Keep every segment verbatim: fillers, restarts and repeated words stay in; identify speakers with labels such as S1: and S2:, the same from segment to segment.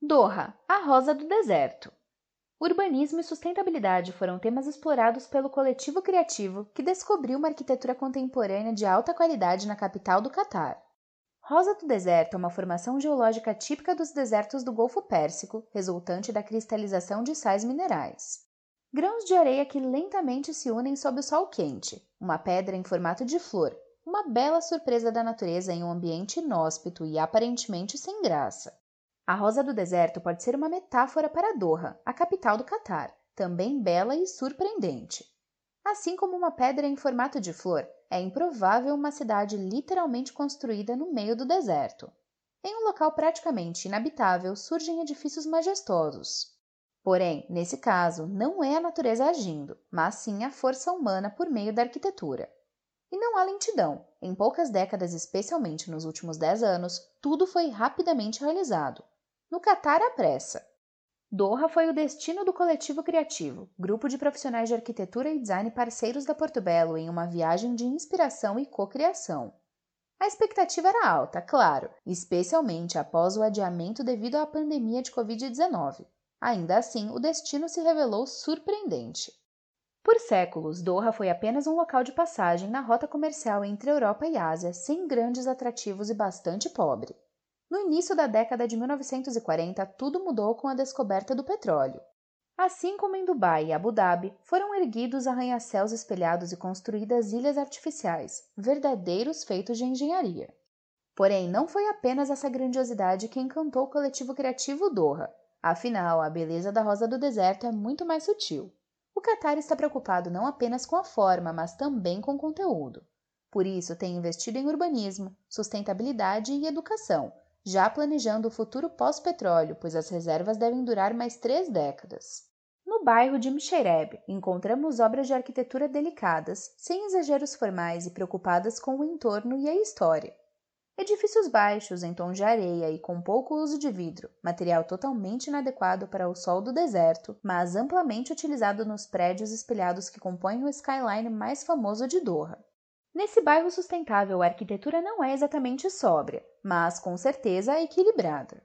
S1: Doha, a rosa do deserto. Urbanismo e sustentabilidade foram temas explorados pelo coletivo criativo que descobriu uma arquitetura contemporânea de alta qualidade na capital do Catar. Rosa do deserto é uma formação geológica típica dos desertos do Golfo Pérsico, resultante da cristalização de sais minerais. Grãos de areia que lentamente se unem sob o sol quente, uma pedra em formato de flor, uma bela surpresa da natureza em um ambiente inóspito e aparentemente sem graça. A rosa do deserto pode ser uma metáfora para Doha, a capital do Catar, também bela e surpreendente. Assim como uma pedra em formato de flor, é improvável uma cidade literalmente construída no meio do deserto. Em um local praticamente inabitável surgem edifícios majestosos. Porém, nesse caso, não é a natureza agindo, mas sim a força humana por meio da arquitetura. E não há lentidão. Em poucas décadas, especialmente nos últimos dez anos, tudo foi rapidamente realizado. No Catar, à pressa. Doha foi o destino do coletivo criativo, grupo de profissionais de arquitetura e design parceiros da Portobello em uma viagem de inspiração e cocriação. A expectativa era alta, claro, especialmente após o adiamento devido à pandemia de covid dezenove. Ainda assim, o destino se revelou surpreendente. Por séculos, Doha foi apenas um local de passagem na rota comercial entre Europa e Ásia, sem grandes atrativos e bastante pobre. No início da década de mil novecentos e quarenta, tudo mudou com a descoberta do petróleo. Assim como em Dubai e Abu Dhabi, foram erguidos arranha-céus espelhados e construídas ilhas artificiais, verdadeiros feitos de engenharia. Porém, não foi apenas essa grandiosidade que encantou o coletivo criativo Doha. Afinal, a beleza da rosa do deserto é muito mais sutil. O Catar está preocupado não apenas com a forma, mas também com o conteúdo. Por isso, tem investido em urbanismo, sustentabilidade e educação, já planejando o futuro pós-petróleo, pois as reservas devem durar mais três décadas. No bairro de Msheireb, encontramos obras de arquitetura delicadas, sem exageros formais e preocupadas com o entorno e a história. Edifícios baixos, em tons de areia e com pouco uso de vidro, material totalmente inadequado para o sol do deserto, mas amplamente utilizado nos prédios espelhados que compõem o skyline mais famoso de Doha. Nesse bairro sustentável, a arquitetura não é exatamente sóbria, mas com certeza equilibrada.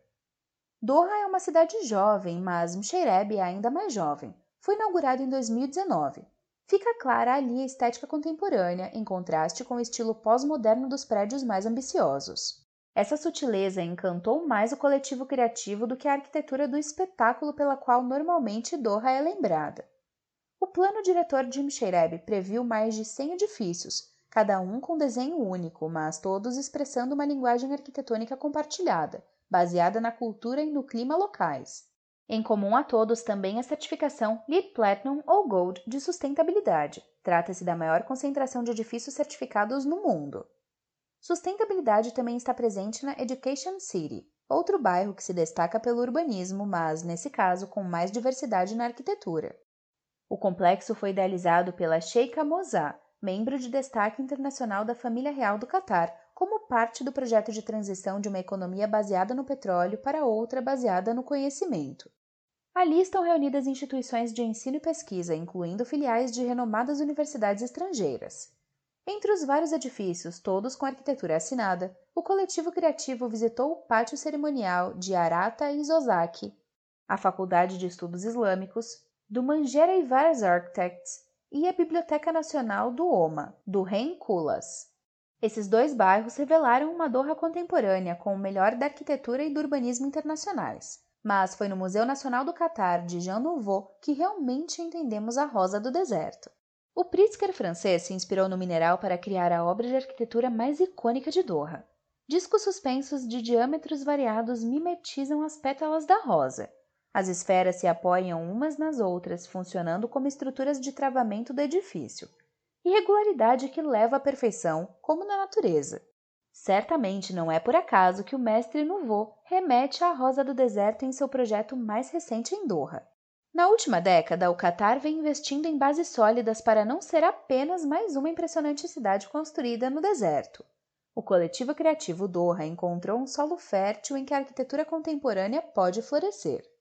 S1: Doha é uma cidade jovem, mas Msheireb é ainda mais jovem. Foi inaugurado em dois mil e dezenove. Fica clara ali a estética contemporânea, em contraste com o estilo pós-moderno dos prédios mais ambiciosos. Essa sutileza encantou mais o coletivo criativo do que a arquitetura do espetáculo pela qual normalmente Doha é lembrada. O plano diretor de Msheireb previu mais de cem edifícios, cada um com desenho único, mas todos expressando uma linguagem arquitetônica compartilhada, baseada na cultura e no clima locais. Em comum a todos também a certificação LEED Platinum ou Gold de sustentabilidade. Trata-se da maior concentração de edifícios certificados no mundo. Sustentabilidade também está presente na Education City, outro bairro que se destaca pelo urbanismo, mas, nesse caso, com mais diversidade na arquitetura. O complexo foi idealizado pela Sheikha Moza, membro de destaque internacional da família real do Catar, como parte do projeto de transição de uma economia baseada no petróleo para outra baseada no conhecimento. Ali estão reunidas instituições de ensino e pesquisa, incluindo filiais de renomadas universidades estrangeiras. Entre os vários edifícios, todos com arquitetura assinada, o coletivo criativo visitou o pátio cerimonial de Arata Isozaki, a Faculdade de Estudos Islâmicos, do Manjera Ivars Architects e a Biblioteca Nacional do Oma, do Rein Kulas. Esses dois bairros revelaram uma Doha contemporânea com o melhor da arquitetura e do urbanismo internacionais. Mas foi no Museu Nacional do Catar de Jean Nouveau que realmente entendemos a rosa do deserto. O Pritzker francês se inspirou no mineral para criar a obra de arquitetura mais icônica de Doha. Discos suspensos de diâmetros variados mimetizam as pétalas da rosa. As esferas se apoiam umas nas outras, funcionando como estruturas de travamento do edifício. Irregularidade que leva à perfeição, como na natureza. Certamente não é por acaso que o mestre Nouveau remete à rosa do deserto em seu projeto mais recente em Doha. Na última década, o Catar vem investindo em bases sólidas para não ser apenas mais uma impressionante cidade construída no deserto. O coletivo criativo Doha encontrou um solo fértil em que a arquitetura contemporânea pode florescer.